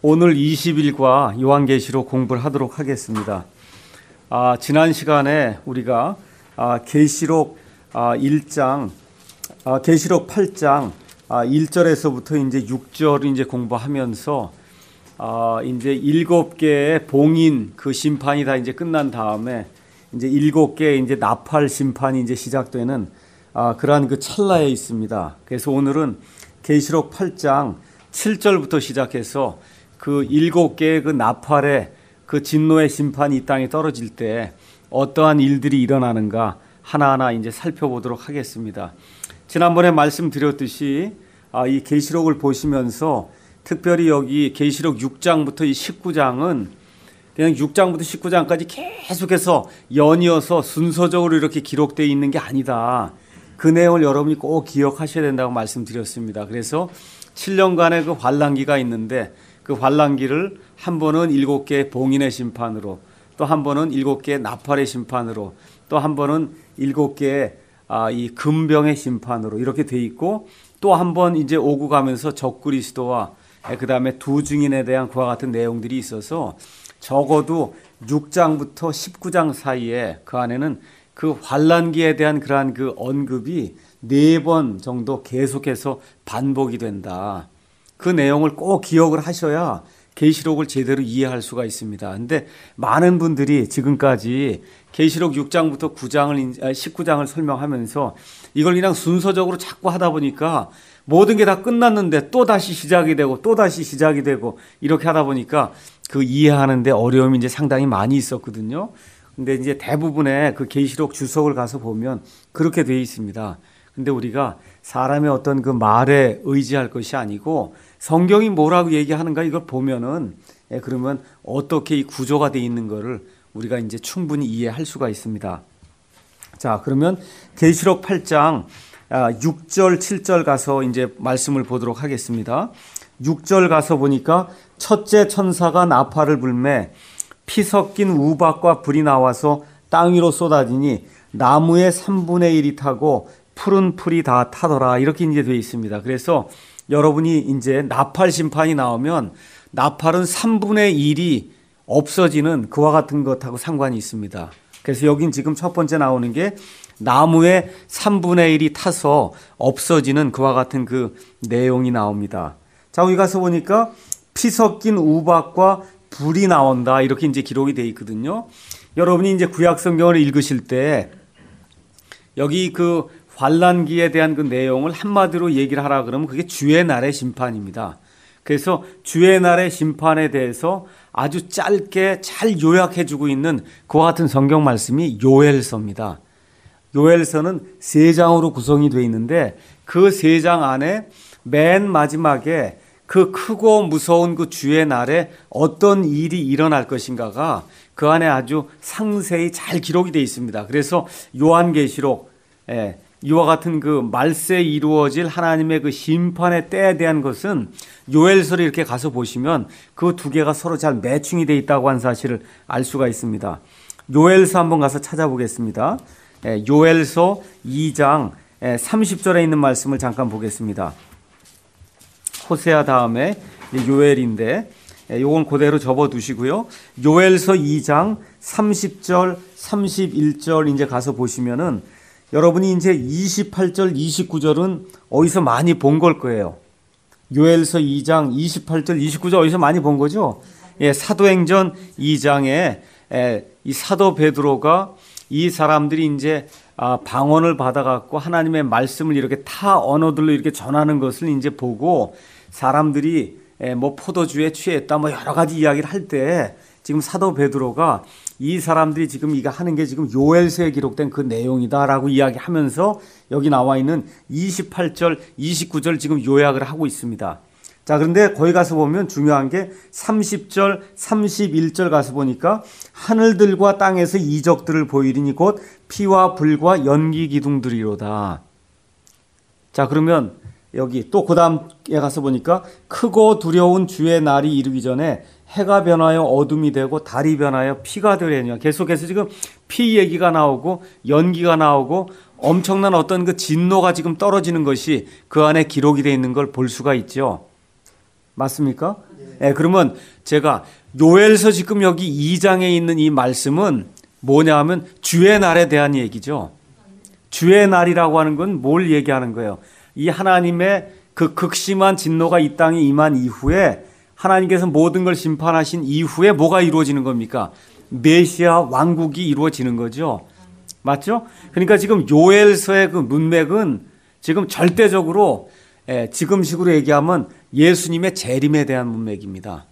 오늘 20일과 요한계시록 공부를 하도록 하겠습니다. 지난 시간에 우리가 계시록 1장, 계시록 8장 1절에서부터 이제 6절을 이제 공부하면서 이제 7개의 봉인 그 심판이 다 이제 끝난 다음에 이제 7개의 이제 나팔 심판이 이제 시작되는 그러한 그 찰나에 있습니다. 그래서 오늘은 계시록 8장 7절부터 시작해서 그 7개의 그 나팔의 그 진노의 심판이 이 땅에 떨어질 때 어떠한 일들이 일어나는가 하나하나 이제 살펴보도록 하겠습니다. 지난번에 말씀드렸듯이 이 계시록을 보시면서 특별히 여기 계시록 6장부터 이 19장은 그냥 6장부터 19장까지 계속해서 연이어서 순서적으로 이렇게 기록되어 있는 게 아니다. 그 내용을 여러분이 꼭 기억하셔야 된다고 말씀드렸습니다. 그래서 7년간의 그 환란기가 있는데 그 환란기를 한 번은 7개의 봉인의 심판으로, 또 한 번은 7개의 나팔의 심판으로, 또 한 번은 7개의 이 금병의 심판으로 이렇게 돼 있고, 또 한 번 이제 오고 가면서 적그리스도와 그 다음에 두 증인에 대한 그와 같은 내용들이 있어서 적어도 6장부터 19장 사이에 그 안에는 그 환란기에 대한 그러한 그 언급이 4번 정도 계속해서 반복이 된다. 그 내용을 꼭 기억을 하셔야 계시록을 제대로 이해할 수가 있습니다. 근데 많은 분들이 지금까지 계시록 6장부터 19장을 설명하면서 이걸 그냥 순서적으로 자꾸 하다 보니까 모든 게 다 끝났는데 또 다시 시작이 되고 또 다시 시작이 되고 이렇게 하다 보니까 그 이해하는데 어려움이 이제 상당히 많이 있었거든요. 근데 이제 대부분의 그 계시록 주석을 가서 보면 그렇게 되어 있습니다. 근데 우리가 사람의 어떤 그 말에 의지할 것이 아니고 성경이 뭐라고 얘기하는가 이걸 보면은 그러면 어떻게 이 구조가 되어 있는 거를 우리가 이제 충분히 이해할 수가 있습니다. 자, 그러면 계시록 8장 6절, 7절 가서 이제 말씀을 보도록 하겠습니다. 6절 가서 보니까 첫째 천사가 나팔을 불매 피 섞인 우박과 불이 나와서 땅 위로 쏟아지니 나무의 3분의 1이 타고 푸른 풀이 다 타더라. 이렇게 이제 되어 있습니다. 그래서 여러분이 이제 나팔 심판이 나오면 나팔은 3분의 1이 없어지는 그와 같은 것하고 상관이 있습니다. 그래서 여긴 지금 첫 번째 나오는 게 나무의 3분의 1이 타서 없어지는 그와 같은 그 내용이 나옵니다. 자, 여기 가서 보니까 피 섞인 우박과 불이 나온다. 이렇게 이제 기록이 되어 있거든요. 여러분이 이제 구약 성경을 읽으실 때 여기 그 환란기에 대한 그 내용을 한마디로 얘기를 하라 그러면 그게 주의 날의 심판입니다. 그래서 주의 날의 심판에 대해서 아주 짧게 잘 요약해주고 있는 그와 같은 성경 말씀이 요엘서입니다. 요엘서는 3장으로 구성이 되어 있는데 그 3장 안에 맨 마지막에 그 크고 무서운 그 주의 날에 어떤 일이 일어날 것인가가 그 안에 아주 상세히 잘 기록이 되어 있습니다. 그래서 요한계시록 이와 같은 그 말세에 이루어질 하나님의 그 심판의 때에 대한 것은 요엘서를 이렇게 가서 보시면 그 두 개가 서로 잘 매칭이 되어 있다고 하는 사실을 알 수가 있습니다. 요엘서 한번 가서 찾아보겠습니다. 요엘서 2장 30절에 있는 말씀을 잠깐 보겠습니다. 호세아 다음에 요엘인데 요건 그대로 접어두시고요. 요엘서 2장 30절, 31절 이제 가서 보시면은 여러분이 이제 28절, 29절은 어디서 많이 본 걸 거예요. 요엘서 2장 28절, 29절 어디서 많이 본 거죠? 사도행전 2장에 이 사도 베드로가 이 사람들이 이제 방언을 받아갖고 하나님의 말씀을 이렇게 타 언어들로 이렇게 전하는 것을 이제 보고 사람들이 뭐 포도주에 취했다 뭐 여러 가지 이야기를 할 때 지금 사도 베드로가 이 사람들이 지금 이거 하는 게 지금 요엘서에 기록된 그 내용이다라고 이야기하면서 여기 나와 있는 28절, 29절 지금 요약을 하고 있습니다. 자, 그런데 거기 가서 보면 중요한 게 30절, 31절 가서 보니까 하늘들과 땅에서 이적들을 보이리니 곧 피와 불과 연기 기둥들이로다. 자, 그러면 여기 또 그 다음에 가서 보니까 크고 두려운 주의 날이 이르기 전에 해가 변하여 어둠이 되고 달이 변하여 피가 되려니와. 계속해서 지금 피 얘기가 나오고 연기가 나오고 엄청난 어떤 그 진노가 지금 떨어지는 것이 그 안에 기록이 되어 있는 걸 볼 수가 있죠. 맞습니까? 네. 예, 그러면 제가 요엘서 지금 여기 2장에 있는 이 말씀은 뭐냐 하면 주의 날에 대한 얘기죠. 주의 날이라고 하는 건 뭘 얘기하는 거예요? 이 하나님의 그 극심한 진노가 이 땅에 임한 이후에 하나님께서 모든 걸 심판하신 이후에 뭐가 이루어지는 겁니까? 메시아 왕국이 이루어지는 거죠. 맞죠? 그러니까 지금 요엘서의 그 문맥은 지금 절대적으로 지금식으로 얘기하면 예수님의 재림에 대한 문맥입니다.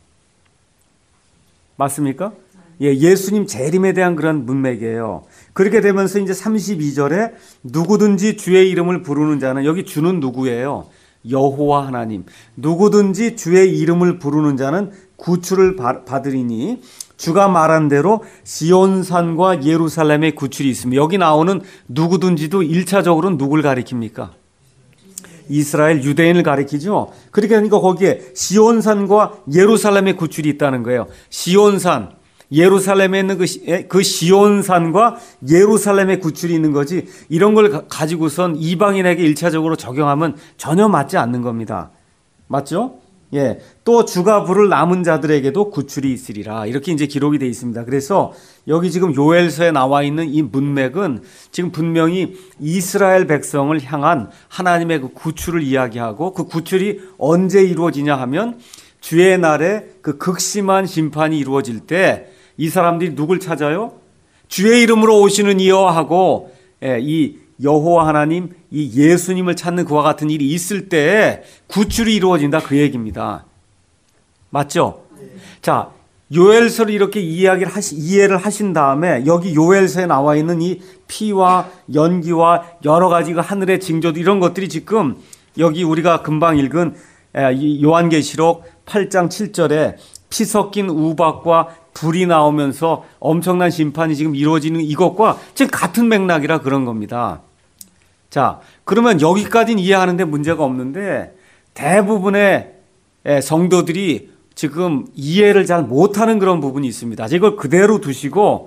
맞습니까? 예, 예수님 재림에 대한 그런 문맥이에요. 그렇게 되면서 이제 32절에 누구든지 주의 이름을 부르는 자는, 여기 주는 누구예요? 여호와 하나님. 누구든지 주의 이름을 부르는 자는 구출을 받으리니 주가 말한 대로 시온산과 예루살렘의 구출이 있습니다. 여기 나오는 누구든지도 1차적으로는 누굴 가리킵니까? 이스라엘 유대인을 가리키죠. 그러니까 거기에 시온산과 예루살렘의 구출이 있다는 거예요. 시온산, 예루살렘에 있는 그 시온산과 예루살렘의 구출이 있는 거지, 이런 걸 가지고선 이방인에게 1차적으로 적용하면 전혀 맞지 않는 겁니다. 맞죠? 예. 또 주가 부를 남은 자들에게도 구출이 있으리라. 이렇게 이제 기록이 되어 있습니다. 그래서 여기 지금 요엘서에 나와 있는 이 문맥은 지금 분명히 이스라엘 백성을 향한 하나님의 그 구출을 이야기하고, 그 구출이 언제 이루어지냐 하면 주의 날에 그 극심한 심판이 이루어질 때 이 사람들이 누굴 찾아요? 주의 이름으로 오시는 이여 하고, 이 여호와 하나님, 이 예수님을 찾는 그와 같은 일이 있을 때 구출이 이루어진다, 그 얘기입니다. 맞죠? 자, 요엘서를 이렇게 이해를 하신 다음에 여기 요엘서에 나와 있는 이 피와 연기와 여러 가지 그 하늘의 징조도, 이런 것들이 지금 여기 우리가 금방 읽은 요한계시록 8장 7절에 피 섞인 우박과 불이 나오면서 엄청난 심판이 지금 이루어지는 이것과 지금 같은 맥락이라 그런 겁니다. 자, 그러면 여기까지는 이해하는데 문제가 없는데 대부분의 성도들이 지금 이해를 잘 못하는 그런 부분이 있습니다. 이걸 그대로 두시고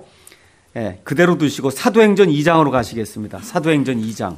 사도행전 2장으로 가시겠습니다. 사도행전 2장.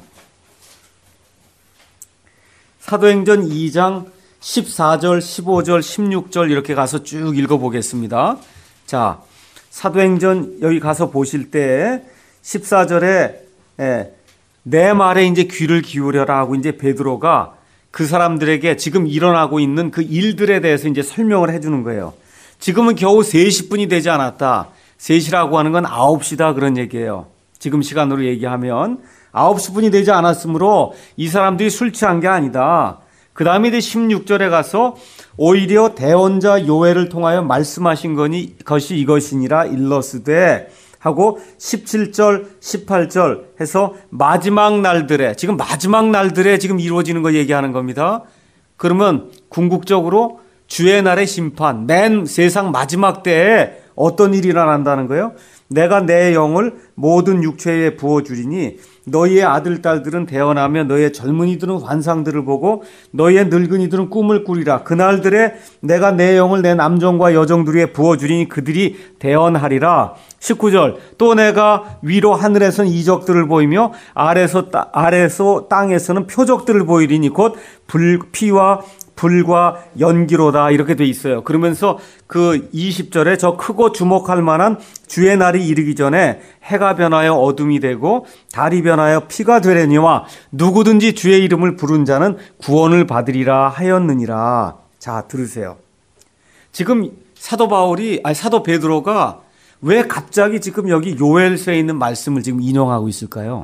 사도행전 2장 14절, 15절, 16절 이렇게 가서 쭉 읽어보겠습니다. 자, 사도행전 여기 가서 보실 때 14절에 내 말에 이제 귀를 기울여라 하고 이제 베드로가 그 사람들에게 지금 일어나고 있는 그 일들에 대해서 이제 설명을 해주는 거예요. 지금은 겨우 3시뿐이 되지 않았다. 3시라고 하는 건 9시다, 그런 얘기예요. 지금 시간으로 얘기하면 9시뿐이 되지 않았으므로 이 사람들이 술 취한 게 아니다. 그 다음에 이제 16절에 가서 오히려 대언자 요엘을 통하여 말씀하신 것이 이것이니라 일러스되 하고 17절, 18절 해서 마지막 날들에, 지금 마지막 날들에 지금 이루어지는 거 얘기하는 겁니다. 그러면 궁극적으로 주의 날의 심판, 맨 세상 마지막 때에 어떤 일이 일어난다는 거예요? 내가 내 영을 모든 육체에 부어주리니 너희의 아들, 딸들은 태어나며 너희의 젊은이들은 환상들을 보고 너희의 늙은이들은 꿈을 꾸리라. 그날들에 내가 내 영을 내 남정과 여정들에게 부어주리니 그들이 대언하리라. 19절 또 내가 위로 하늘에서는 이적들을 보이며 아래서 땅에서는 표적들을 보이리니 곧 피와 불과 연기로다, 이렇게 돼 있어요. 그러면서 그 20절에 저 크고 주목할 만한 주의 날이 이르기 전에 해가 변하여 어둠이 되고 달이 변하여 피가 되려니와 누구든지 주의 이름을 부른 자는 구원을 받으리라 하였느니라. 자, 들으세요. 지금 사도 베드로가 왜 갑자기 지금 여기 요엘서에 있는 말씀을 지금 인용하고 있을까요?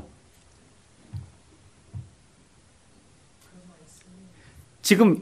지금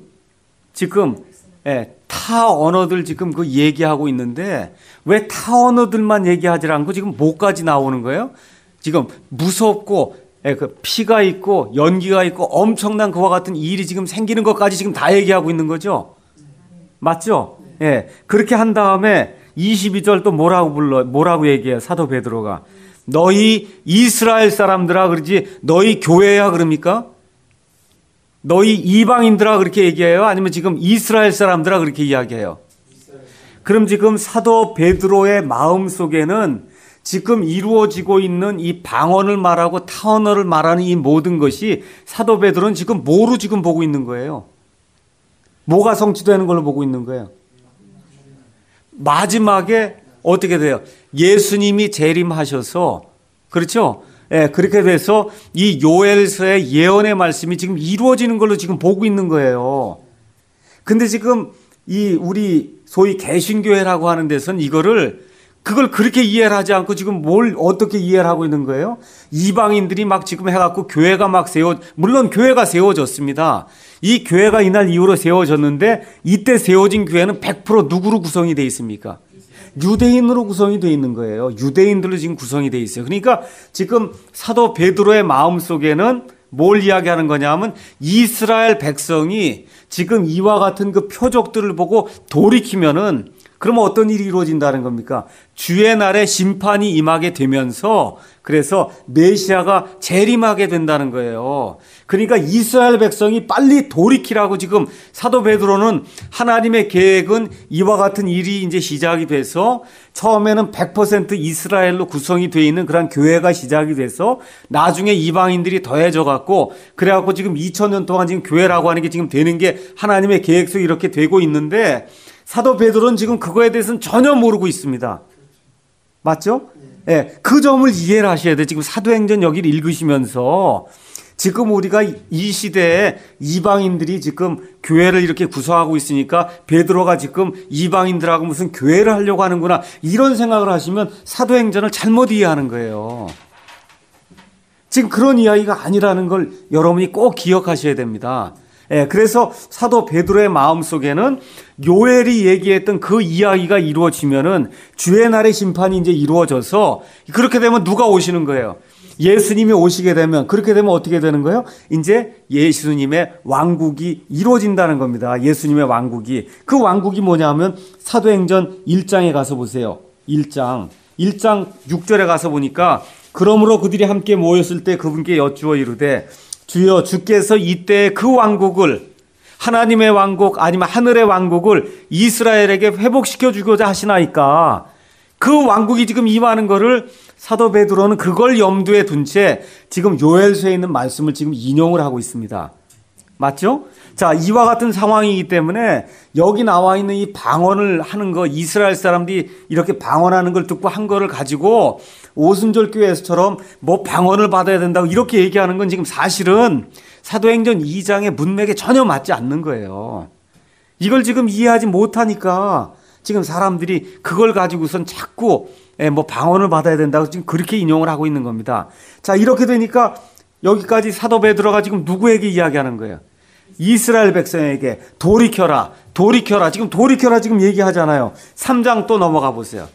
타 언어들 지금 그 얘기하고 있는데 왜 타 언어들만 얘기하지 않고 지금 뭐까지 나오는 거예요? 지금 무섭고 그 피가 있고 연기가 있고 엄청난 그와 같은 일이 지금 생기는 것까지 지금 다 얘기하고 있는 거죠. 맞죠? 예. 그렇게 한 다음에 22절 또 뭐라고 얘기해요? 사도 베드로가 너희 이스라엘 사람들아 그러지 너희 교회야 그럽니까? 너희 이방인들아 그렇게 얘기해요? 아니면 지금 이스라엘 사람들아 그렇게 이야기해요? 그럼 지금 사도 베드로의 마음 속에는 지금 이루어지고 있는 이 방언을 말하고 타언어를 말하는 이 모든 것이 사도 베드로는 지금 뭐로 지금 보고 있는 거예요? 뭐가 성취되는 걸로 보고 있는 거예요? 마지막에 어떻게 돼요? 예수님이 재림하셔서, 그렇죠? 예, 그렇게 돼서 이 요엘서의 예언의 말씀이 지금 이루어지는 걸로 지금 보고 있는 거예요. 근데 지금 이 우리 소위 개신교회라고 하는 데서는 그걸 그렇게 이해를 하지 않고 지금 뭘 어떻게 이해를 하고 있는 거예요? 이방인들이 막 지금 해갖고 교회가 막 물론 교회가 세워졌습니다. 이 교회가 이날 이후로 세워졌는데 이때 세워진 교회는 100% 누구로 구성이 되어 있습니까? 유대인으로 구성이 되어 있는 거예요. 유대인들로 지금 구성이 되어 있어요. 그러니까 지금 사도 베드로의 마음 속에는 뭘 이야기하는 거냐면 이스라엘 백성이 지금 이와 같은 그 표적들을 보고 돌이키면은 그러면 어떤 일이 이루어진다는 겁니까? 주의 날에 심판이 임하게 되면서 그래서 메시아가 재림하게 된다는 거예요. 그러니까 이스라엘 백성이 빨리 돌이키라고 지금 사도 베드로는 하나님의 계획은 이와 같은 일이 이제 시작이 돼서 처음에는 100% 이스라엘로 구성이 되어 있는 그런 교회가 시작이 돼서 나중에 이방인들이 더해져 갖고 그래갖고 지금 2000년 동안 지금 교회라고 하는 게 지금 되는 게 하나님의 계획 속에 이렇게 되고 있는데 사도 베드로는 지금 그거에 대해서는 전혀 모르고 있습니다. 맞죠? 예, 그 점을 이해를 하셔야 돼요. 지금 사도행전 여기를 읽으시면서 지금 우리가 이 시대에 이방인들이 지금 교회를 이렇게 구성하고 있으니까 베드로가 지금 이방인들하고 무슨 교회를 하려고 하는구나 이런 생각을 하시면 사도행전을 잘못 이해하는 거예요. 지금 그런 이야기가 아니라는 걸 여러분이 꼭 기억하셔야 됩니다. 예, 그래서 사도 베드로의 마음속에는 요엘이 얘기했던 그 이야기가 이루어지면은 주의 날의 심판이 이제 이루어져서 그렇게 되면 누가 오시는 거예요? 예수님이 오시게 되면 그렇게 되면 어떻게 되는 거예요? 이제 예수님의 왕국이 이루어진다는 겁니다. 예수님의 왕국이. 그 왕국이 뭐냐면 사도행전 1장에 가서 보세요. 1장 6절에 가서 보니까 그러므로 그들이 함께 모였을 때 그분께 여쭈어 이르되 주여 주께서 이때 그 왕국을 하나님의 왕국 아니면 하늘의 왕국을 이스라엘에게 회복시켜 주고자 하시나이까. 그 왕국이 지금 임하는 거를 사도 베드로는 그걸 염두에 둔 채 지금 요엘서에 있는 말씀을 지금 인용을 하고 있습니다. 맞죠? 자, 이와 같은 상황이기 때문에 여기 나와 있는 이 방언을 하는 거, 이스라엘 사람들이 이렇게 방언하는 걸 듣고 한 거를 가지고 오순절 교회에서처럼 뭐 방언을 받아야 된다고 이렇게 얘기하는 건 지금 사실은 사도행전 2장의 문맥에 전혀 맞지 않는 거예요. 이걸 지금 이해하지 못하니까 지금 사람들이 그걸 가지고선 자꾸 뭐 방언을 받아야 된다고 지금 그렇게 인용을 하고 있는 겁니다. 자, 이렇게 되니까 여기까지 사도 베드로가 지금 누구에게 이야기하는 거예요? 이스라엘 백성에게 돌이켜라. 지금 돌이켜라 지금 얘기하잖아요. 3장 또 넘어가 보세요.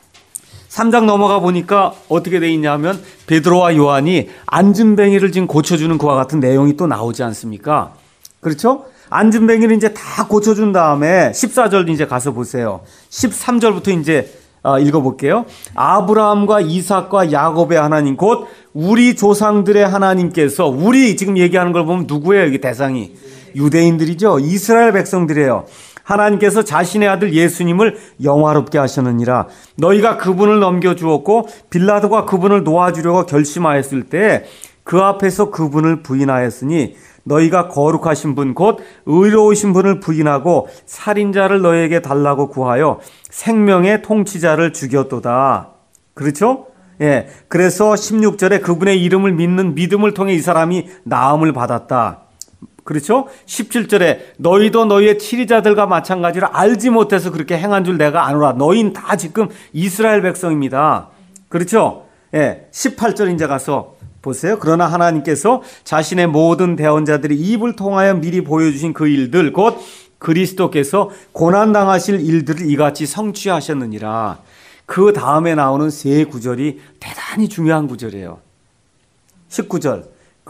3장 넘어가 보니까 어떻게 돼 있냐면 베드로와 요한이 안진뱅이를 지금 고쳐주는 그와 같은 내용이 또 나오지 않습니까? 그렇죠? 안진뱅이를 이제 다 고쳐준 다음에 14절 이제 가서 보세요. 13절부터 이제 읽어볼게요. 아브라함과 이삭과 야곱의 하나님 곧 우리 조상들의 하나님께서 우리 지금 얘기하는 걸 보면 누구예요? 이게 대상이 유대인들이죠. 이스라엘 백성들이에요. 하나님께서 자신의 아들 예수님을 영화롭게 하셨느니라. 너희가 그분을 넘겨주었고 빌라도가 그분을 놓아주려고 결심하였을 때 그 앞에서 그분을 부인하였으니 너희가 거룩하신 분 곧 의로우신 분을 부인하고 살인자를 너희에게 달라고 구하여 생명의 통치자를 죽였도다. 그렇죠? 예. 그래서 16절에 그분의 이름을 믿는 믿음을 통해 이 사람이 나음을 받았다. 그렇죠? 17절에 너희도 너희의 치리자들과 마찬가지로 알지 못해서 그렇게 행한 줄 내가 아노라. 너희는 다 지금 이스라엘 백성입니다. 그렇죠? 예. 18절 이제 가서 보세요. 그러나 하나님께서 자신의 모든 대언자들이 입을 통하여 미리 보여주신 그 일들 곧 그리스도께서 고난당하실 일들을 이같이 성취하셨느니라. 그 다음에 나오는 세 구절이 대단히 중요한 구절이에요. 19절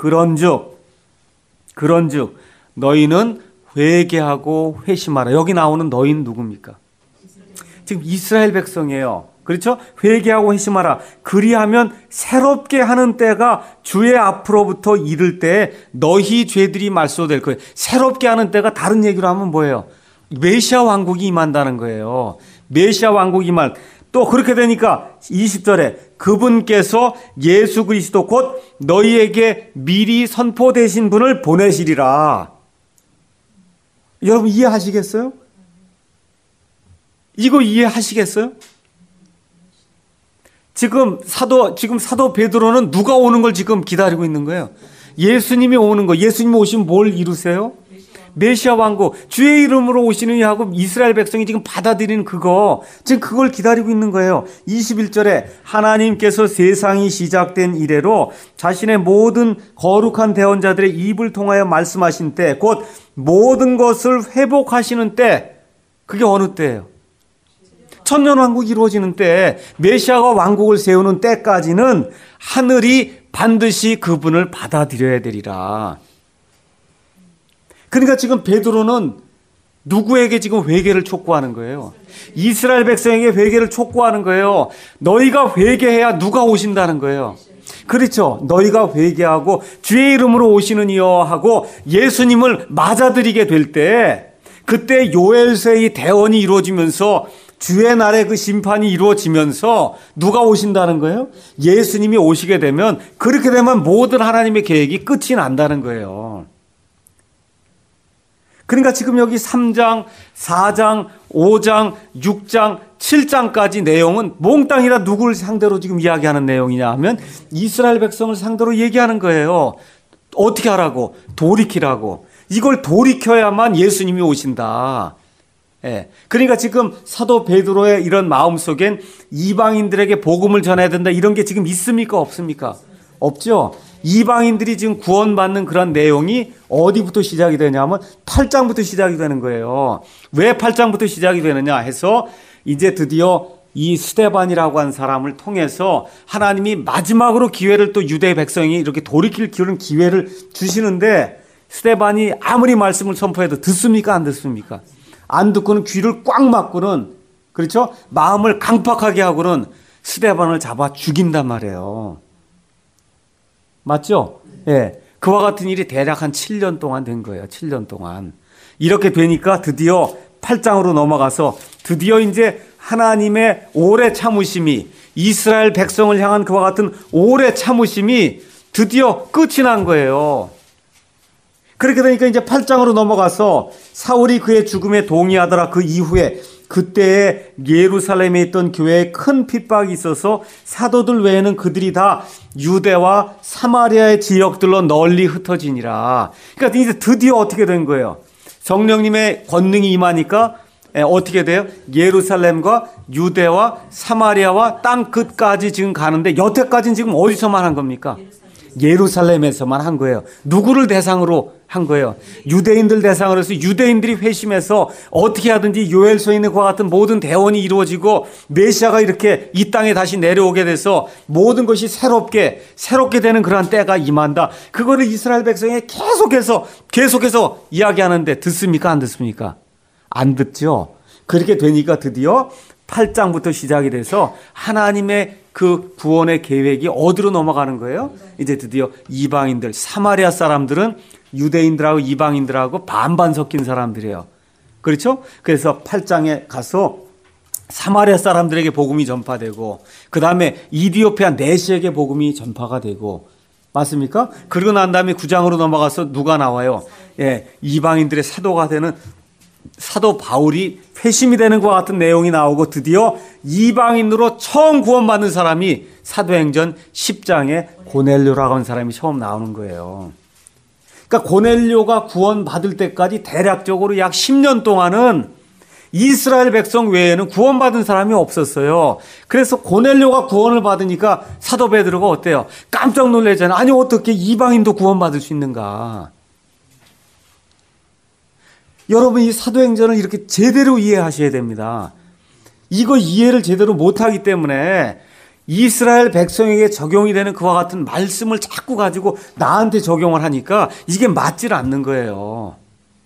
그런즉 너희는 회개하고 회심하라. 여기 나오는 너희는 누굽니까? 지금 이스라엘 백성이에요. 그렇죠? 회개하고 회심하라. 그리하면 새롭게 하는 때가 주의 앞으로부터 이를 때에 너희 죄들이 말소될 거예요. 새롭게 하는 때가 다른 얘기로 하면 뭐예요? 메시아 왕국이 임한다는 거예요. 메시아 왕국이 임할. 또 그렇게 되니까 20절에 그분께서 예수 그리스도 곧 너희에게 미리 선포되신 분을 보내시리라. 여러분 이해하시겠어요? 이거 이해하시겠어요? 지금 사도 베드로는 누가 오는 걸 지금 기다리고 있는 거예요. 예수님이 오는 거. 예수님이 오시면 뭘 이루세요? 메시아 왕국, 주의 이름으로 오시느니 하고 이스라엘 백성이 지금 받아들이는 그거, 지금 그걸 기다리고 있는 거예요. 21절에 하나님께서 세상이 시작된 이래로 자신의 모든 거룩한 대언자들의 입을 통하여 말씀하신 때, 곧 모든 것을 회복하시는 때, 그게 어느 때예요? 천년왕국이 이루어지는 때, 메시아가 왕국을 세우는 때까지는 하늘이 반드시 그분을 받아들여야 되리라. 그러니까 지금 베드로는 누구에게 지금 회개를 촉구하는 거예요? 이스라엘 백성에게 회개를 촉구하는 거예요. 너희가 회개해야 누가 오신다는 거예요. 그렇죠. 너희가 회개하고 주의 이름으로 오시는 이여 하고 예수님을 맞아들이게 될 때, 그때 요엘서의 대언이 이루어지면서 주의 날에 그 심판이 이루어지면서 누가 오신다는 거예요? 예수님이 오시게 되면, 그렇게 되면 모든 하나님의 계획이 끝이 난다는 거예요. 그러니까 지금 여기 3장, 4장, 5장, 6장, 7장까지 내용은 몽땅이 다 누구를 상대로 지금 이야기하는 내용이냐 하면 이스라엘 백성을 상대로 얘기하는 거예요. 어떻게 하라고? 돌이키라고. 이걸 돌이켜야만 예수님이 오신다. 예. 그러니까 지금 사도 베드로의 이런 마음속엔 이방인들에게 복음을 전해야 된다, 이런 게 지금 있습니까? 없습니까? 없죠. 이방인들이 지금 구원받는 그런 내용이 어디부터 시작이 되냐면 8장부터 시작이 되는 거예요. 왜 8장부터 시작이 되느냐 해서 이제 드디어 이 스데반이라고 한 사람을 통해서 하나님이 마지막으로 기회를, 또 유대 백성이 이렇게 돌이킬 그런 기회를 주시는데, 스데반이 아무리 말씀을 선포해도 듣습니까? 안 듣습니까? 안 듣고는 귀를 꽉 막고는, 그렇죠? 마음을 강팍하게 하고는 스데반을 잡아 죽인단 말이에요. 맞죠? 예. 그와 같은 일이 대략 한 7년 동안 된 거예요. 7년 동안. 이렇게 되니까 드디어 8장으로 넘어가서 드디어 이제 하나님의 오래 참으심이, 이스라엘 백성을 향한 그와 같은 오래 참으심이 드디어 끝이 난 거예요. 그렇게 되니까 이제 8장으로 넘어가서 사울이 그의 죽음에 동의하더라. 그 이후에 그때에 예루살렘에 있던 교회에 큰 핍박이 있어서 사도들 외에는 그들이 다 유대와 사마리아의 지역들로 널리 흩어지니라. 그러니까 이제 드디어 어떻게 된 거예요? 성령님의 권능이 임하니까 어떻게 돼요? 예루살렘과 유대와 사마리아와 땅 끝까지 지금 가는데, 여태까지는 지금 어디서만 한 겁니까? 예루살렘에서만 한 거예요. 누구를 대상으로 한 거예요? 유대인들 대상으로 해서 유대인들이 회심해서 어떻게 하든지 요엘서에 있는 그와 같은 모든 대언이 이루어지고 메시아가 이렇게 이 땅에 다시 내려오게 돼서 모든 것이 새롭게 되는 그러한 때가 임한다. 그거를 이스라엘 백성에 계속해서 이야기하는데 듣습니까? 안 듣습니까? 안 듣죠. 그렇게 되니까 드디어 8장부터 시작이 돼서 하나님의 그 구원의 계획이 어디로 넘어가는 거예요? 이제 드디어 이방인들, 사마리아 사람들은 유대인들하고 이방인들하고 반반 섞인 사람들이에요. 그렇죠? 그래서 8장에 가서 사마리아 사람들에게 복음이 전파되고, 그 다음에 이디오피아 내시에게 복음이 전파가 되고, 맞습니까? 그러고 난 다음에 9장으로 넘어가서 누가 나와요? 예, 이방인들의 사도가 되는 사도 바울이 회심이 되는 것과 같은 내용이 나오고, 드디어 이방인으로 처음 구원받는 사람이 사도행전 10장에 고넬료라고 하는 사람이 처음 나오는 거예요. 그러니까 고넬료가 구원받을 때까지 대략적으로 약 10년 동안은 이스라엘 백성 외에는 구원받은 사람이 없었어요. 그래서 고넬료가 구원을 받으니까 사도 베드로가 어때요? 깜짝 놀라잖아요. 아니, 어떻게 이방인도 구원받을 수 있는가? 여러분, 이 사도행전을 이렇게 제대로 이해하셔야 됩니다. 이거 이해를 제대로 못하기 때문에 이스라엘 백성에게 적용이 되는 그와 같은 말씀을 자꾸 가지고 나한테 적용을 하니까 이게 맞질 않는 거예요.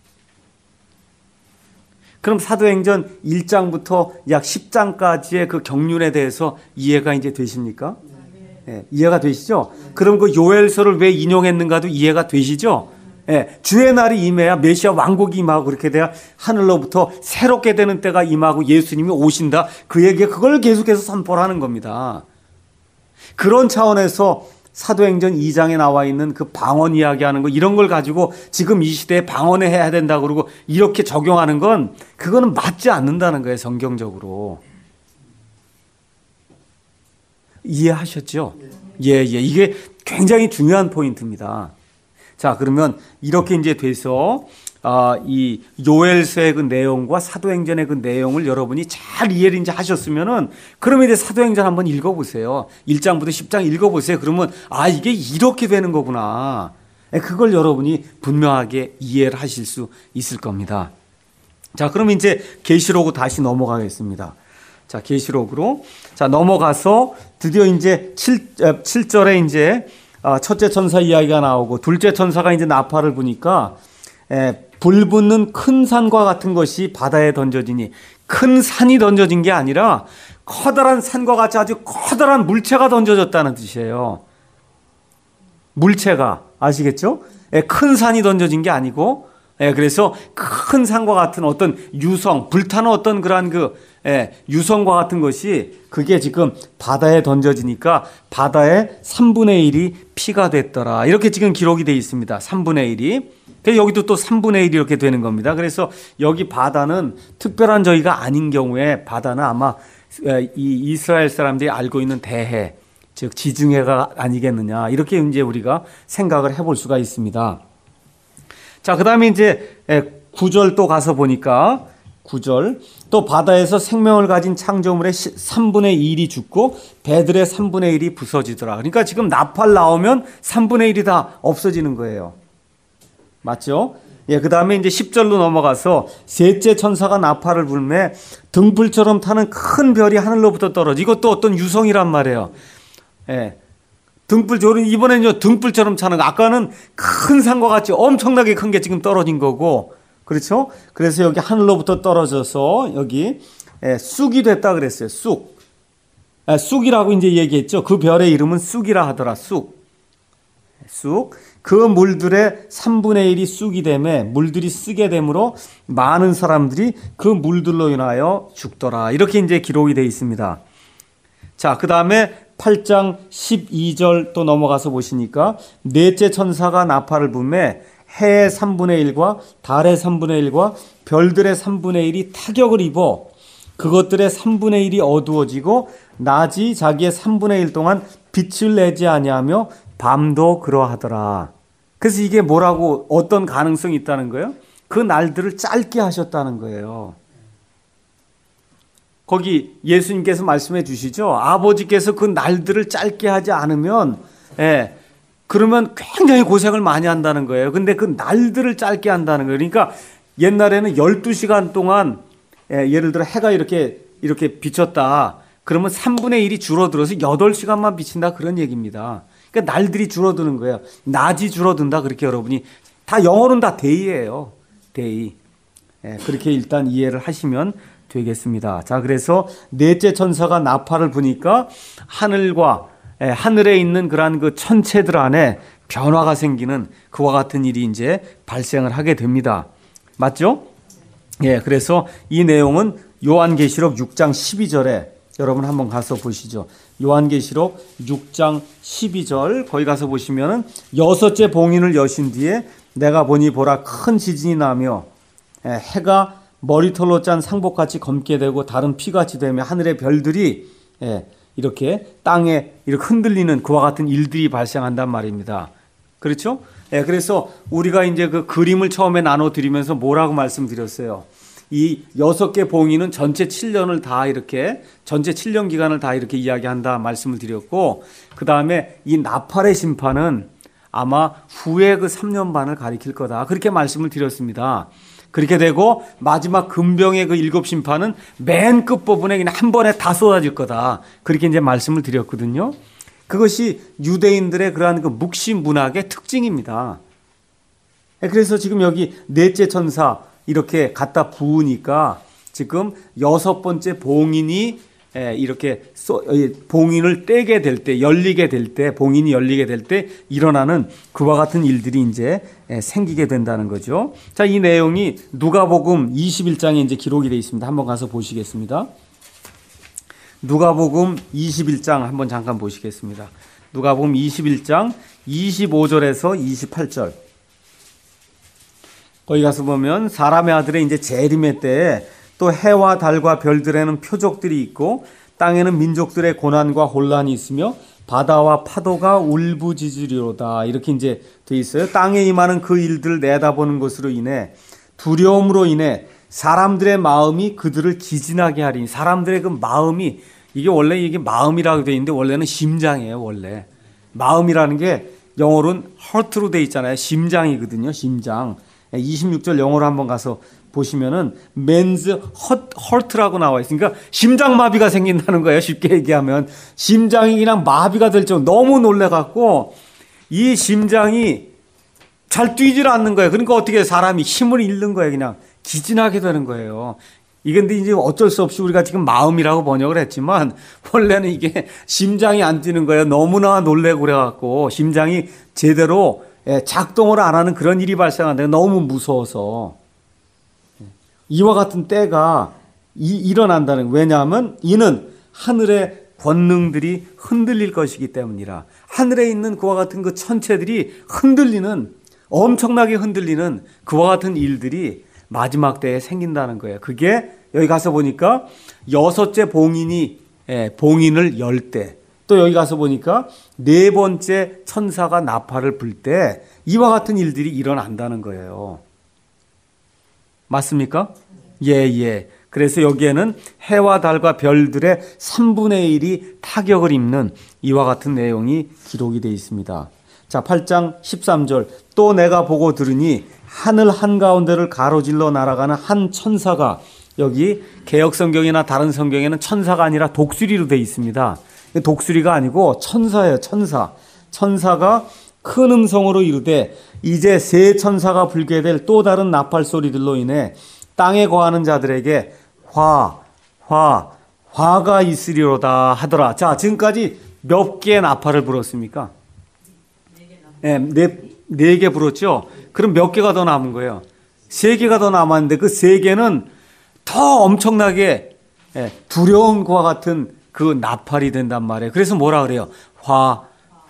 그럼 사도행전 1장부터 약 10장까지의 그 경륜에 대해서 이해가 이제 되십니까? 네, 이해가 되시죠? 그럼 그 요엘서를 왜 인용했는가도 이해가 되시죠? 예, 주의 날이 임해야 메시아 왕국이 임하고, 그렇게 돼야 하늘로부터 새롭게 되는 때가 임하고 예수님이 오신다. 그에게 그걸 계속해서 선포를 하는 겁니다. 그런 차원에서 사도행전 2장에 나와 있는 그 방언 이야기하는 거 이런 걸 가지고 지금 이 시대에 방언을 해야 된다 그러고 이렇게 적용하는 건 그거는 맞지 않는다는 거예요. 성경적으로. 이해하셨죠? 예. 이게 굉장히 중요한 포인트입니다. 자, 그러면 이렇게 이제 돼서 이 요엘서의 그 내용과 사도행전의 그 내용을 여러분이 잘 이해를 이제 하셨으면은 그러면 이제 사도행전 한번 읽어보세요. 1장부터 10장 읽어보세요. 그러면 이게 이렇게 되는 거구나. 그걸 여러분이 분명하게 이해를 하실 수 있을 겁니다. 자, 그럼 이제 계시록으로 다시 넘어가겠습니다. 자, 계시록으로. 자, 넘어가서 드디어 이제 7절에 이제 첫째 천사 이야기가 나오고 둘째 천사가 이제 나팔을 부니까 불 붙는 큰 산과 같은 것이 바다에 던져지니 큰 산이 던져진 게 아니라 커다란 산과 같이 아주 커다란 물체가 던져졌다는 뜻이에요. 물체가 아시겠죠? 큰 산이 던져진 게 아니고 그래서 큰 산과 같은 어떤 유성, 불타는 어떤 그러한 유성과 같은 것이 그게 지금 바다에 던져지니까 바다의 3분의 1이 피가 됐더라. 이렇게 지금 기록이 되어 있습니다. 3분의 1이. 여기도 또 3분의 1이 이렇게 되는 겁니다. 그래서 여기 바다는 특별한 저희가 아닌 경우에 바다는 아마 이 이스라엘 사람들이 알고 있는 대해, 즉 지중해가 아니겠느냐. 이렇게 이제 우리가 생각을 해볼 수가 있습니다. 자, 그 다음에 이제 9절 또 가서 보니까 9절 또 바다에서 생명을 가진 창조물의 3분의 1이 죽고 배들의 3분의 1이 부서지더라. 그러니까 지금 나팔 나오면 3분의 1이 다 없어지는 거예요. 맞죠? 그 다음에 이제 10절로 넘어가서 셋째 천사가 나팔을 불매 등불처럼 타는 큰 별이 하늘로부터 떨어져. 이것도 어떤 유성이란 말이에요. 등불 조른 이번에는 등불처럼 차는 거. 아까는 큰 산과 같이 엄청나게 큰 게 지금 떨어진 거고, 그렇죠? 그래서 여기 하늘로부터 떨어져서 여기 쑥이 됐다 그랬어요. 쑥이라고 이제 얘기했죠. 그 별의 이름은 쑥이라 하더라. 쑥. 그 물들의 3분의 1이 쑥이 되매 물들이 쓰게 되므로 많은 사람들이 그 물들로 인하여 죽더라. 이렇게 이제 기록이 되어 있습니다. 자, 그 다음에 8장 12절 또 넘어가서 보시니까 넷째 천사가 나팔을 불매 해의 3분의 1과 달의 3분의 1과 별들의 3분의 1이 타격을 입어 그것들의 3분의 1이 어두워지고 낮이 자기의 3분의 1 동안 빛을 내지 아니하며 밤도 그러하더라. 그래서 이게 뭐라고 어떤 가능성이 있다는 거예요? 그 날들을 짧게 하셨다는 거예요. 거기 예수님께서 말씀해 주시죠. 아버지께서 그 날들을 짧게 하지 않으면 그러면 굉장히 고생을 많이 한다는 거예요. 근데 그 날들을 짧게 한다는 거예요. 그러니까 옛날에는 12시간 동안 예를 들어 해가 이렇게 비쳤다. 그러면 3분의 1이 줄어들어서 8시간만 비친다. 그런 얘기입니다. 그러니까 날들이 줄어드는 거예요. 낮이 줄어든다. 그렇게 여러분이 다 영어로는 다 데이예요. 데이. 그렇게 일단 이해를 하시면 되겠습니다. 자, 그래서 넷째 천사가 나팔을 부니까 하늘에 있는 그러한 그 천체들 안에 변화가 생기는 그와 같은 일이 이제 발생을 하게 됩니다. 맞죠? 그래서 이 내용은 요한계시록 6장 12절에 여러분 한번 가서 보시죠. 요한계시록 6장 12절 거기 가서 보시면은 여섯째 봉인을 여신 뒤에 내가 보니 보라 큰 지진이 나며 해가 머리털로 짠 상복같이 검게 되고 다른 피같이 되며 하늘의 별들이 이렇게 땅에 이렇게 흔들리는 그와 같은 일들이 발생한단 말입니다. 그렇죠? 그래서 우리가 이제 그 그림을 처음에 나눠드리면서 뭐라고 말씀드렸어요? 이 6개 봉인은 전체 7년을 다 이렇게 전체 7년 기간을 다 이렇게 이야기한다 말씀을 드렸고, 그 다음에 이 나팔의 심판은 아마 후에 그 3년 반을 가리킬 거다. 그렇게 말씀을 드렸습니다. 그렇게 되고 마지막 금병의 그 7심판은 맨 끝부분에 그냥 한 번에 다 쏟아질 거다. 그렇게 이제 말씀을 드렸거든요. 그것이 유대인들의 그러한 그 묵시 문학의 특징입니다. 그래서 지금 여기 넷째 천사 이렇게 갖다 부으니까 지금 6번째 봉인이 이렇게 봉인을 떼게 될 때, 열리게 될 때, 봉인이 열리게 될 때 일어나는 그와 같은 일들이 이제 생기게 된다는 거죠. 자, 이 내용이 누가복음 21장에 이제 기록이 되어 있습니다. 한번 가서 보시겠습니다. 누가복음 21장 한번 잠깐 보시겠습니다. 누가복음 21장 25절에서 28절. 거기 가서 보면 사람의 아들의 이제 재림의 때에 또 해와 달과 별들에는 표적들이 있고 땅에는 민족들의 고난과 혼란이 있으며 바다와 파도가 울부짖으리로다. 이렇게 이제 돼 있어요. 땅에 임하는 그 일들을 내다보는 것으로 인해 두려움으로 인해 사람들의 마음이 그들을 기진하게 하리니. 사람들의 그 마음이, 이게 원래 이게 마음이라고 돼 있는데 원래는 심장이에요. 원래 마음이라는 게 영어로는 heart로 돼 있잖아요. 심장이거든요. 심장. 26절 영어로 한번 가서 보시면은 men's heart라고 나와 있으니까 심장마비가 생긴다는 거예요. 쉽게 얘기하면 심장이 그냥 마비가 될 정도. 너무 놀래갖고 이 심장이 잘 뛰질 않는 거예요. 그러니까 어떻게 사람이 힘을 잃는 거예요. 그냥 기진하게 되는 거예요. 이게 근데 이제 어쩔 수 없이 우리가 지금 마음이라고 번역을 했지만 원래는 이게 심장이 안 뛰는 거예요. 너무나 놀래고 그래갖고 심장이 제대로 작동을 안 하는 그런 일이 발생한다. 너무 무서워서. 이와 같은 때가 일어난다는. 왜냐하면 이는 하늘의 권능들이 흔들릴 것이기 때문이라. 하늘에 있는 그와 같은 그 천체들이 흔들리는, 엄청나게 흔들리는 그와 같은 일들이 마지막 때에 생긴다는 거예요. 그게 여기 가서 보니까 여섯째 봉인이 봉인을 열 때, 또 여기 가서 보니까 네 번째 천사가 나팔을 불 때 이와 같은 일들이 일어난다는 거예요. 맞습니까? 예. 그래서 여기에는 해와 달과 별들의 3분의 1이 타격을 입는 이와 같은 내용이 기록이 되어 있습니다. 자, 8장 13절. 또 내가 보고 들으니 하늘 한가운데를 가로질러 날아가는 한 천사가, 여기 개역성경이나 다른 성경에는 천사가 아니라 독수리로 되어 있습니다. 독수리가 아니고 천사예요. 천사가 큰 음성으로 이르되 이제 새 천사가 불게 될 또 다른 나팔 소리들로 인해 땅에 거하는 자들에게 화가 있으리로다 하더라. 자, 지금까지 몇 개의 나팔을 불었습니까? 네 개 불었죠. 그럼 몇 개가 더 남은 거예요? 3개가 더 남았는데 그 3개는 더 엄청나게 두려운 것과 같은 그 나팔이 된단 말이에요. 그래서 뭐라 그래요? 화.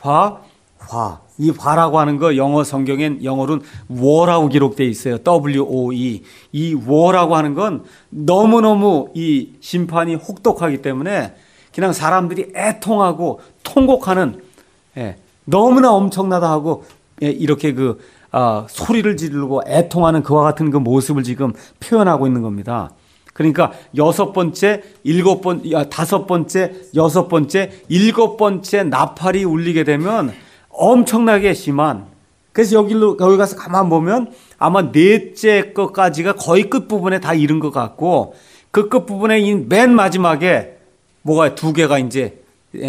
이 화라고 하는 거 영어 성경엔 영어로는 war라고 기록되어 있어요. WOE. 이 war라고 하는 건 너무너무 이 심판이 혹독하기 때문에 그냥 사람들이 애통하고 통곡하는, 너무나 엄청나다 하고 이렇게 소리를 지르고 애통하는 그와 같은 그 모습을 지금 표현하고 있는 겁니다. 그러니까 6번째, 7번째, 5번째, 6번째, 7번째 나팔이 울리게 되면 엄청나게 심한, 그래서 여기 가서 가만 보면 아마 넷째 것까지가 거의 끝부분에 다 이른 것 같고, 그 끝부분에 맨 마지막에 뭐가 2개가 이제,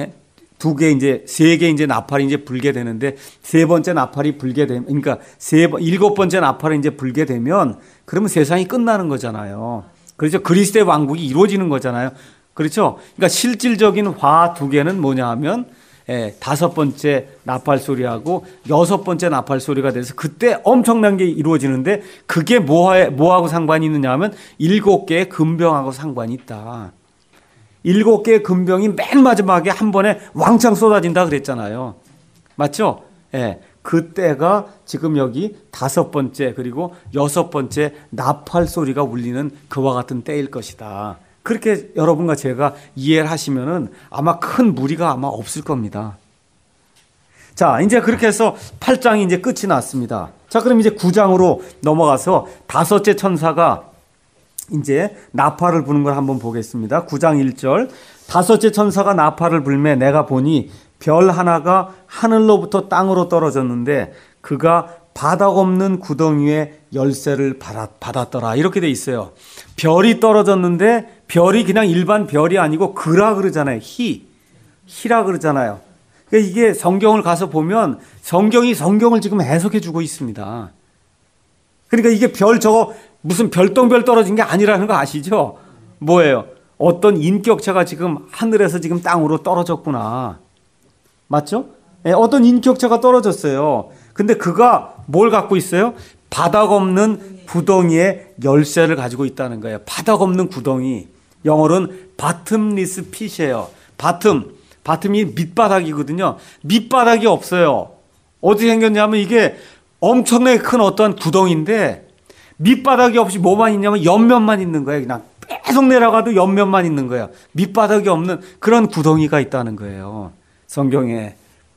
3개 이제 나팔이 이제 불게 되는데, 3번째 나팔이 불게 되면, 그러니까 7번째 나팔이 이제 불게 되면, 그러면 세상이 끝나는 거잖아요. 그렇죠. 그리스도의 왕국이 이루어지는 거잖아요. 그렇죠. 그러니까 실질적인 화 2개는 뭐냐 하면 5번째 나팔 소리하고 6번째 나팔 소리가 돼서 그때 엄청난 게 이루어지는데, 그게 뭐하고 상관이 있느냐 하면 7개의 금병하고 상관이 있다. 7개의 금병이 맨 마지막에 한 번에 왕창 쏟아진다 그랬잖아요. 맞죠? 그때가 지금 여기 5번째 그리고 6번째 나팔 소리가 울리는 그와 같은 때일 것이다. 그렇게 여러분과 제가 이해를 하시면은 아마 큰 무리가 아마 없을 겁니다. 자, 이제 그렇게 해서 8장이 이제 끝이 났습니다. 자, 그럼 이제 9장으로 넘어가서 5째 천사가 이제 나팔을 부는 걸 한번 보겠습니다. 9장 1절. 5째 천사가 나팔을 불매 내가 보니 별 하나가 하늘로부터 땅으로 떨어졌는데 그가 바닥 없는 구덩이에 열쇠를 받았더라. 이렇게 돼 있어요. 별이 떨어졌는데 별이 그냥 일반 별이 아니고 그라 그러잖아요. 희라 그러잖아요. 그러니까 이게 성경을 가서 보면 성경이 성경을 지금 해석해 주고 있습니다. 그러니까 이게 무슨 별똥별 떨어진 게 아니라는 거 아시죠? 뭐예요? 어떤 인격체가 지금 하늘에서 지금 땅으로 떨어졌구나. 맞죠? 어떤 인격체가 떨어졌어요. 근데 그가 뭘 갖고 있어요? 바닥 없는 구덩이에 열쇠를 가지고 있다는 거예요. 바닥 없는 구덩이. 영어로는 bottomless pit이에요. 바텀이 밑바닥이거든요. 밑바닥이 없어요. 어떻게 생겼냐면 이게 엄청나게 큰 어떤 구덩이인데 밑바닥이 없이 뭐만 있냐면 옆면만 있는 거예요. 그냥 계속 내려가도 옆면만 있는 거예요. 밑바닥이 없는 그런 구덩이가 있다는 거예요. 성경에.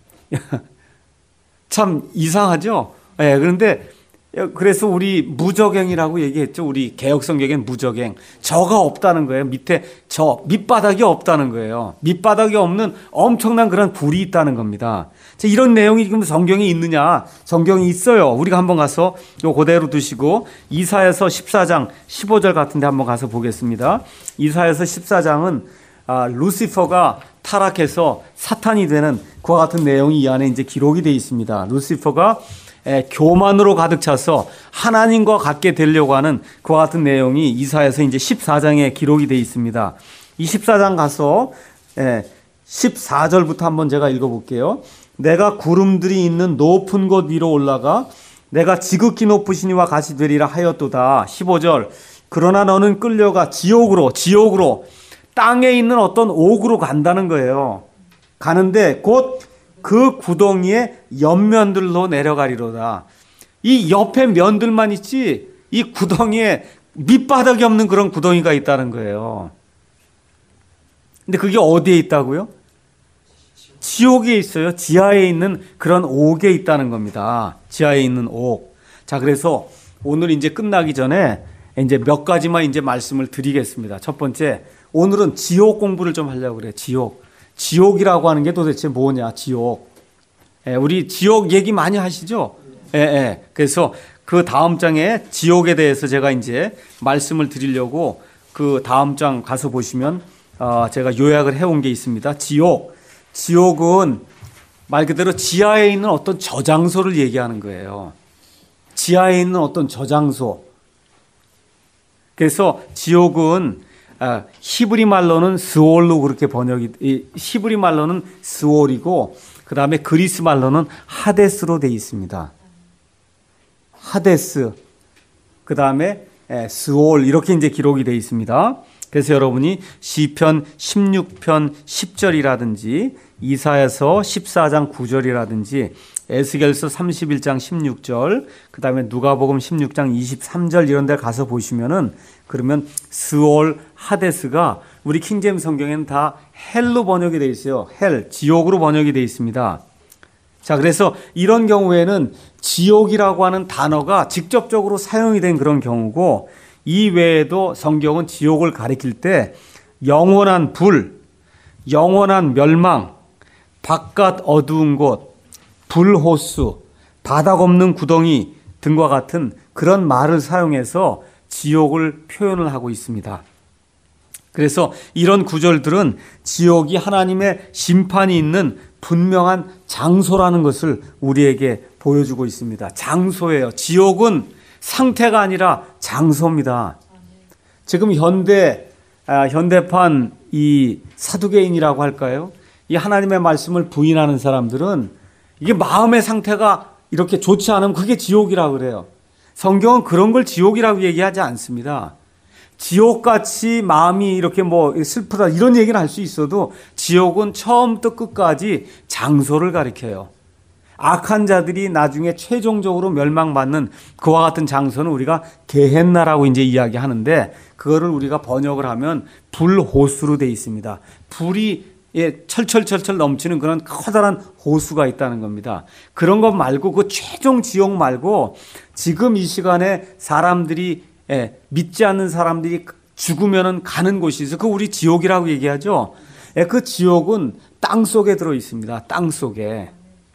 참 이상하죠? 예, 그런데 그래서 우리 무저갱이라고 얘기했죠. 우리 개혁 성경엔 무저갱. 저가 없다는 거예요. 밑에 밑바닥이 없다는 거예요. 밑바닥이 없는 엄청난 그런 굴이 있다는 겁니다. 이런 내용이 지금 성경에 있느냐? 성경이 있어요. 우리가 한번 가서 요 그대로 두시고 이사야서 14장 15절 같은데 한번 가서 보겠습니다. 이사야서 14장은 루시퍼가 타락해서 사탄이 되는 그와 같은 내용이 이 안에 이제 기록이 되어 있습니다. 루시퍼가 교만으로 가득 차서 하나님과 같게 되려고 하는 그와 같은 내용이 이사야서 이제 14장에 기록이 되어 있습니다. 이 14장 가서 14절부터 한번 제가 읽어볼게요. 내가 구름들이 있는 높은 곳 위로 올라가 내가 지극히 높으시니와 같이 되리라 하였도다. 15절 그러나 너는 끌려가 지옥으로 땅에 있는 어떤 옥으로 간다는 거예요. 가는데 곧 그 구덩이의 옆면들로 내려가리로다. 이 옆에 면들만 있지 이 구덩이에 밑바닥이 없는 그런 구덩이가 있다는 거예요. 근데 그게 어디에 있다고요? 지옥에 있어요. 지하에 있는 그런 옥에 있다는 겁니다. 지하에 있는 옥. 자, 그래서 오늘 이제 끝나기 전에 이제 몇 가지만 이제 말씀을 드리겠습니다. 첫 번째, 오늘은 지옥 공부를 좀 하려고 그래요. 지옥이라고 하는 게 도대체 뭐냐, 지옥. 우리 지옥 얘기 많이 하시죠? 그래서 그 다음 장에 지옥에 대해서 제가 이제 말씀을 드리려고 그 다음 장 가서 보시면 제가 요약을 해온 게 있습니다. 지옥은 말 그대로 지하에 있는 어떤 저장소를 얘기하는 거예요. 지하에 있는 어떤 저장소. 그래서 지옥은 히브리 말로는 스올로 그렇게 히브리 말로는 스올이고 그 다음에 그리스 말로는 하데스로 되어 있습니다. 하데스, 그 다음에 스올 이렇게 이제 기록이 되어 있습니다. 그래서 여러분이 시편 16편 10절이라든지 이사야서 14장 9절이라든지 에스겔서 31장 16절, 그 다음에 누가복음 16장 23절 이런 데 가서 보시면은 그러면 스올, 하데스가 우리 킹제임스 성경에는 다 헬로 번역이 되어 있어요. 헬, 지옥으로 번역이 되어 있습니다. 자, 그래서 이런 경우에는 지옥이라고 하는 단어가 직접적으로 사용이 된 그런 경우고 이 외에도 성경은 지옥을 가리킬 때 영원한 불, 영원한 멸망, 바깥 어두운 곳, 불호수, 바닥 없는 구덩이 등과 같은 그런 말을 사용해서 지옥을 표현을 하고 있습니다. 그래서 이런 구절들은 지옥이 하나님의 심판이 있는 분명한 장소라는 것을 우리에게 보여주고 있습니다. 장소예요. 지옥은 상태가 아니라 장소입니다. 지금 현대판 이 사두개인이라고 할까요? 이 하나님의 말씀을 부인하는 사람들은 이게 마음의 상태가 이렇게 좋지 않으면 그게 지옥이라고 그래요. 성경은 그런 걸 지옥이라고 얘기하지 않습니다. 지옥같이 마음이 이렇게 슬프다 이런 얘기는 할 수 있어도 지옥은 처음부터 끝까지 장소를 가리켜요. 악한 자들이 나중에 최종적으로 멸망받는 그와 같은 장소는 우리가 게헨나라고 이제 이야기하는데 그거를 우리가 번역을 하면 불호수로 되어 있습니다. 불이 철철철철 넘치는 그런 커다란 호수가 있다는 겁니다. 그런 것 말고 그 최종 지옥 말고 지금 이 시간에 사람들이 믿지 않는 사람들이 죽으면 가는 곳이 있어요. 그 우리 지옥이라고 얘기하죠. 그 지옥은 땅 속에 들어 있습니다. 땅 속에.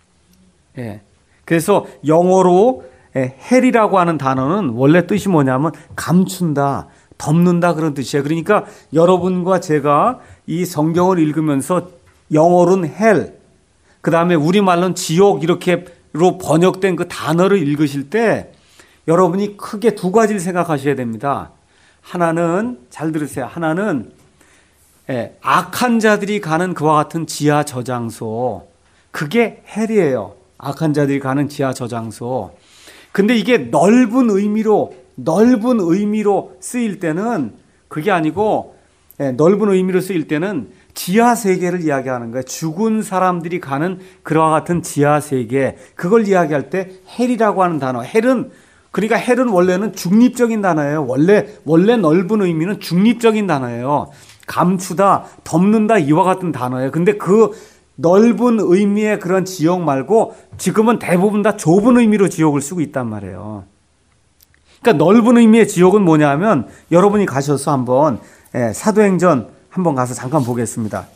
그래서 영어로 헬이라고 하는 단어는 원래 뜻이 뭐냐면 감춘다, 덮는다 그런 뜻이에요. 그러니까 여러분과 제가 이 성경을 읽으면서 영어로는 헬, 그 다음에 우리말로는 지옥 이렇게로 번역된 그 단어를 읽으실 때 여러분이 크게 두 가지를 생각하셔야 됩니다. 하나는, 잘 들으세요. 하나는 악한 자들이 가는 그와 같은 지하 저장소. 그게 헬이에요. 악한 자들이 가는 지하 저장소. 근데 이게 넓은 의미로 쓰일 때는 그게 아니고 넓은 의미로 쓰일 때는 지하 세계를 이야기하는 거예요. 죽은 사람들이 가는 그와 같은 지하 세계. 그걸 이야기할 때 헬이라고 하는 단어. 그러니까 헬은 원래는 중립적인 단어예요. 원래 넓은 의미는 중립적인 단어예요. 감추다, 덮는다 이와 같은 단어예요. 근데 그 넓은 의미의 그런 지옥 말고 지금은 대부분 다 좁은 의미로 지옥을 쓰고 있단 말이에요. 그러니까 넓은 의미의 지옥은 뭐냐 하면 여러분이 가셔서 한번 사도행전 한번 가서 잠깐 보겠습니다.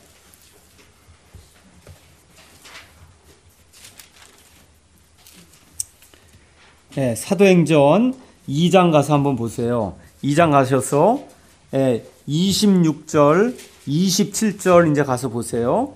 사도행전 2장 가서 한번 보세요. 2장 가셔서 26절, 27절 이제 가서 보세요.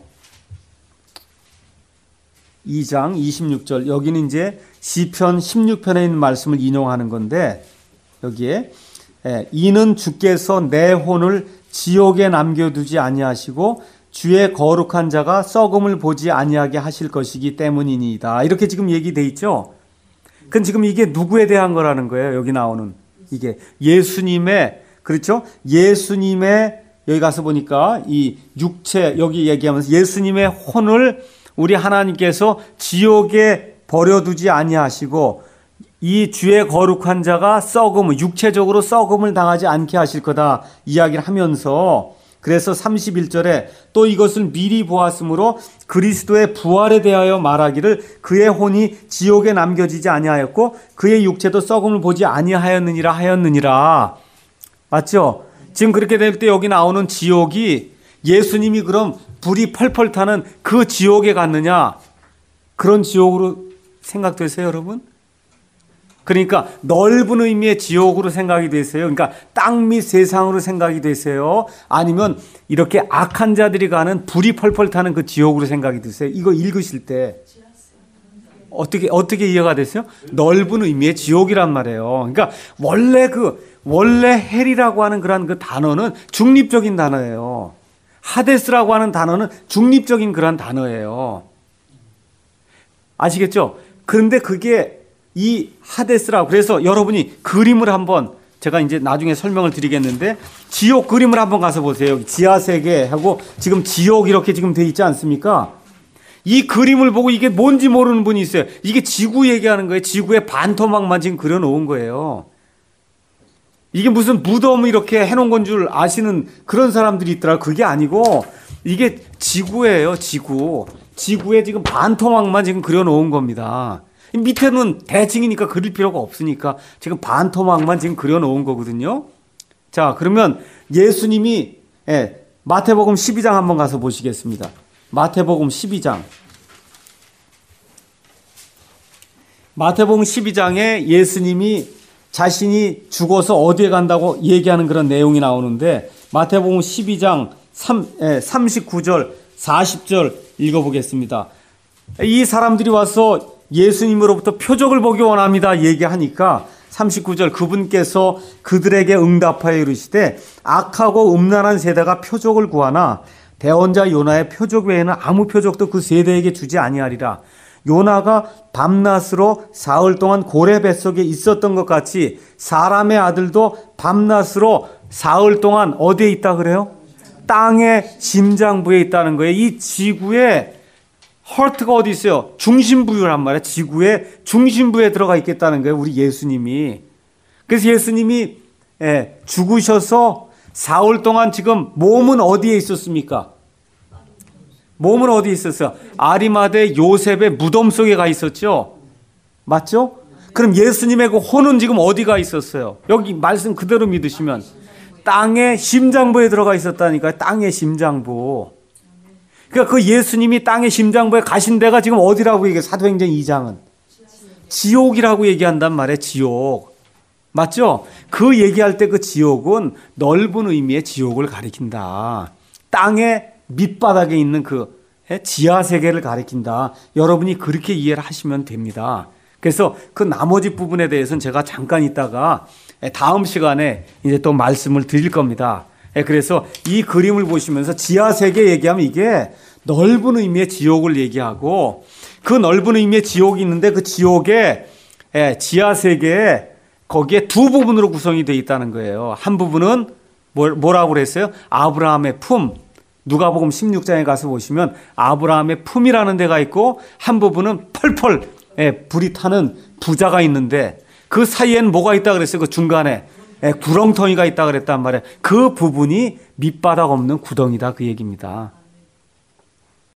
2장 26절. 여기는 이제 시편 16편에 있는 말씀을 인용하는 건데 여기에 이는 주께서 내 혼을 지옥에 남겨두지 아니하시고 주의 거룩한 자가 썩음을 보지 아니하게 하실 것이기 때문이니이다. 이렇게 지금 얘기돼 있죠. 그건 지금 이게 누구에 대한 거라는 거예요. 여기 나오는 이게 예수님의, 그렇죠? 예수님의, 여기 가서 보니까 이 육체 여기 얘기하면서 예수님의 혼을 우리 하나님께서 지옥에 버려두지 아니하시고 이 주의 거룩한 자가 육체적으로 썩음을 당하지 않게 하실 거다 이야기를 하면서, 그래서 31절에 또 이것을 미리 보았으므로 그리스도의 부활에 대하여 말하기를 그의 혼이 지옥에 남겨지지 아니하였고 그의 육체도 썩음을 보지 아니하였느니라 하였느니라. 맞죠? 지금 그렇게 될 때 여기 나오는 지옥이 예수님이 그럼 불이 펄펄 타는 그 지옥에 갔느냐? 그런 지옥으로 생각되세요, 여러분? 그러니까 넓은 의미의 지옥으로 생각이 되세요? 그러니까 땅 및 세상으로 생각이 되세요? 아니면 이렇게 악한 자들이 가는 불이 펄펄 타는 그 지옥으로 생각이 드세요? 이거 읽으실 때 어떻게 이해가 됐어요? 넓은 의미의 지옥이란 말이에요. 그러니까 원래 헬이라고 하는 그런 그 단어는 중립적인 단어예요. 하데스라고 하는 단어는 중립적인 그런 단어예요. 아시겠죠? 그런데 그게 이 하데스라고, 그래서 여러분이 그림을 한번, 제가 이제 나중에 설명을 드리겠는데 지옥 그림을 한번 가서 보세요. 지하 세계하고 지금 지옥 이렇게 지금 돼 있지 않습니까? 이 그림을 보고 이게 뭔지 모르는 분이 있어요. 이게 지구 얘기하는 거예요. 지구의 반토막만 지금 그려놓은 거예요. 이게 무슨 무덤 이렇게 해놓은 건 줄 아시는 그런 사람들이 있더라고요. 그게 아니고 이게 지구예요. 지구에 지금 반토막만 지금 그려놓은 겁니다. 밑에는 대칭이니까 그릴 필요가 없으니까 지금 반토막만 지금 그려놓은 거거든요. 자, 그러면 예수님이 마태복음 12장 한번 가서 보시겠습니다. 마태복음 12장. 마태복음 12장에 예수님이 자신이 죽어서 어디에 간다고 얘기하는 그런 내용이 나오는데 마태복음 12장 39절 40절 읽어보겠습니다. 이 사람들이 와서 예수님으로부터 표적을 보기 원합니다 얘기하니까 39절 그분께서 그들에게 응답하여 이르시되 악하고 음란한 세대가 표적을 구하나 대언자 요나의 표적 외에는 아무 표적도 그 세대에게 주지 아니하리라. 요나가 밤낮으로 사흘 동안 고래 뱃속에 있었던 것 같이 사람의 아들도 밤낮으로 사흘 동안 어디에 있다 그래요? 땅의 심장부에 있다는 거예요. 이 지구에 헐트가 어디 있어요? 중심부란 말이에요. 지구의 중심부에 들어가 있겠다는 거예요. 우리 예수님이. 그래서 예수님이 죽으셔서 사흘 동안 지금 몸은 어디에 있었습니까? 몸은 어디에 있었어요? 아리마대 요셉의 무덤 속에 가 있었죠? 맞죠? 그럼 예수님의 그 혼은 지금 어디가 있었어요? 여기 말씀 그대로 믿으시면 땅의 심장부에 들어가 있었다니까요. 땅의 심장부. 그러니까 그 예수님이 땅의 심장부에 가신 데가 지금 어디라고 얘기해요? 사도행전 2장은 지옥이라고 얘기한단 말이에요. 지옥. 맞죠? 그 얘기할 때 그 지옥은 넓은 의미의 지옥을 가리킨다. 땅의 밑바닥에 있는 그 지하 세계를 가리킨다. 여러분이 그렇게 이해를 하시면 됩니다. 그래서 그 나머지 부분에 대해서는 제가 잠깐 있다가 다음 시간에 이제 또 말씀을 드릴 겁니다. 그래서 이 그림을 보시면서 지하 세계 얘기하면 이게 넓은 의미의 지옥을 얘기하고 그 넓은 의미의 지옥이 있는데 그 지옥에 지하 세계에 거기에 두 부분으로 구성이 되어 있다는 거예요. 한 부분은 뭐라고 그랬어요? 아브라함의 품, 누가복음 16장에 가서 보시면 아브라함의 품이라는 데가 있고 한 부분은 펄펄 불이 타는 부자가 있는데 그 사이에는 뭐가 있다 그랬어요? 그 중간에 구렁텅이가 있다 그랬단 말이에요. 그 부분이 밑바닥 없는 구덩이다 그 얘기입니다.